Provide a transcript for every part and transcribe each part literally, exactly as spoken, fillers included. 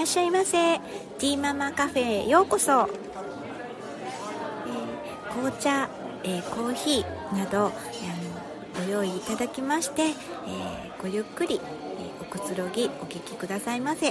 らっしゃいませ。ティーママカフェへようこそ。えー、紅茶、えー、コーヒーなど、えー、ご用意いただきまして、えー、ごゆっくり、えー、おくつろぎお聞きくださいませ。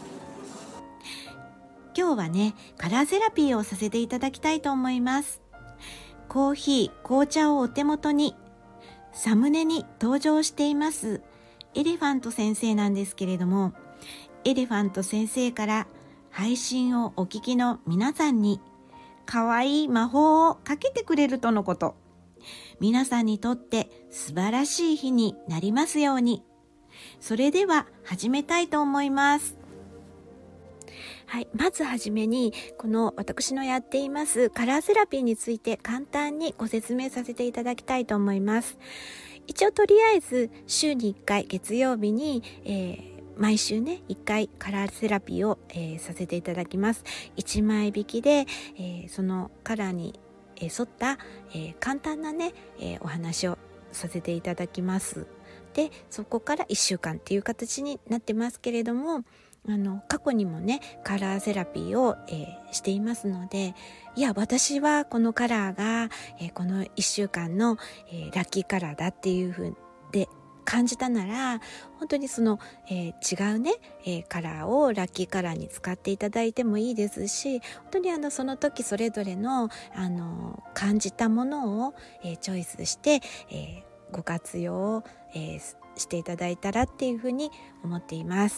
今日はね、カラーセラピーをさせていただきたいと思います。コーヒー、紅茶をお手元に、サムネに登場していますエレファント先生なんですけれども、エレファント先生から配信をお聞きの皆さんに可愛い魔法をかけてくれるとのこと。皆さんにとって素晴らしい日になりますように。それでは始めたいと思います。はい、まずはじめにこの私のやっていますカラーセラピーについて簡単にご説明させていただきたいと思います。一応とりあえず週にいっかい月曜日に、えー毎週ねいっかいカラーセラピーを、えー、させていただきます。いちまい引きで、えー、そのカラーに、えー、沿った、えー、簡単なね、えー、お話をさせていただきます。でそこからいっしゅうかんっていう形になってますけれども、あの過去にもねカラーセラピーを、えー、していますので、いや私はこのカラーが、えー、このいっしゅうかんの、えー、ラッキーカラーだっていう風で感じたなら、本当にその、えー、違うね、えー、カラーをラッキーカラーに使っていただいてもいいですし、本当にあのその時それぞれの、あの感じたものを、えー、チョイスして、えー、ご活用を、えー、していただいたらっていうふうに思っています。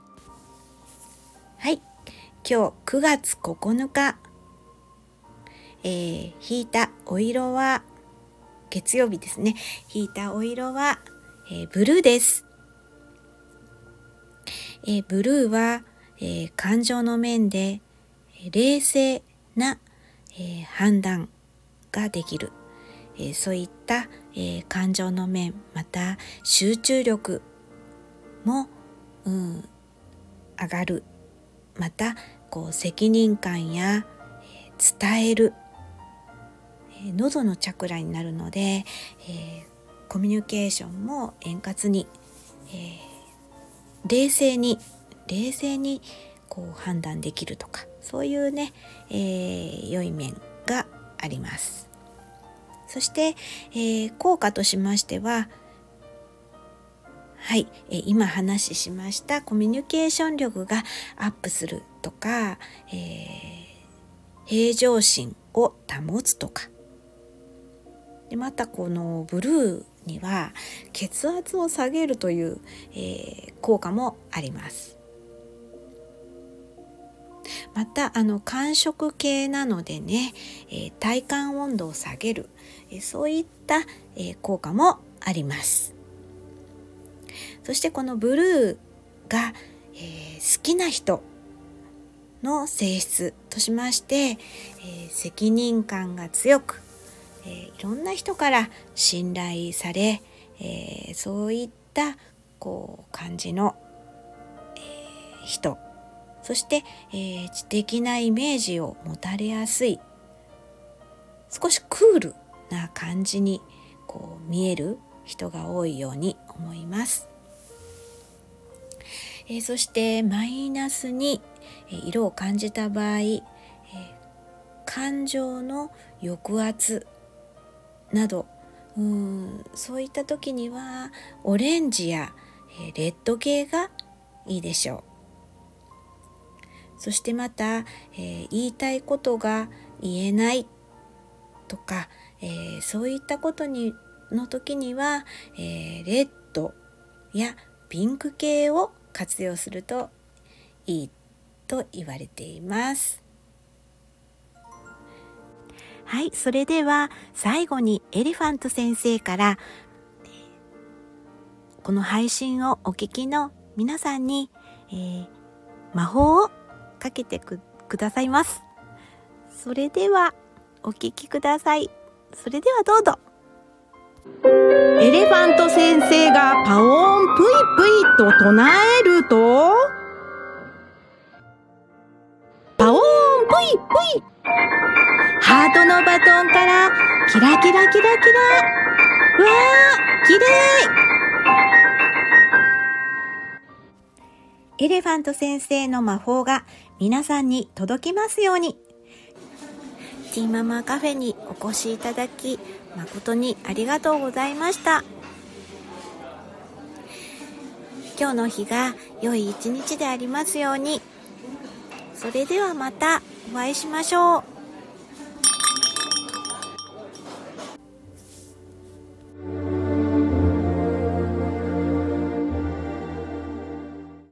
はい、今日くがつここのか、えー、引いたお色は月曜日ですね。引いたお色はえー、ブルーです。えー、ブルーは、えー、感情の面で、えー、冷静な、えー、判断ができる、えー、そういった、えー、感情の面、また集中力も、うん、上がる。またこう責任感や、えー、伝える、えー、喉のチャクラになるので、えーコミュニケーションも円滑に、えー、冷静に冷静にこう判断できるとか、そういうね、えー、良い面があります。そして、えー、効果としましては、はい、えー、今話しましたコミュニケーション力がアップするとか、えー、平常心を保つとかで、またこのブルーには血圧を下げるという、えー、効果もあります。またあの寒色系なのでね、えー、体感温度を下げる、えー、そういった、えー、効果もあります。そしてこのブルーが、えー、好きな人の性質としまして、えー、責任感が強く、えー、いろんな人から信頼され、えー、そういったこう感じの、えー、人、そして、えー、知的なイメージを持たれやすい、少しクールな感じにこう見える人が多いように思います。えー、そしてマイナスに色を感じた場合、えー、感情の抑圧など、うーんそういった時にはオレンジや、えー、レッド系がいいでしょう。そしてまた、えー、言いたいことが言えないとか、えー、そういったことにの時には、えー、レッドやピンク系を活用するといいと言われています。はい、それでは最後にエレファント先生からこの配信をお聞きの皆さんに、えー、魔法をかけて く, くださいます。それではお聞きください。それではどうぞ。 エレファント先生がパオーンプイプイと唱えると、パオーンプイプイ、ハートのバトンからキラキラキラキラ、わー、きれい。 エレファント先生の魔法が皆さんに届きますように。ティーママカフェにお越しいただき誠にありがとうございました。今日の日が良い一日でありますように。それではまたお会いしましょう。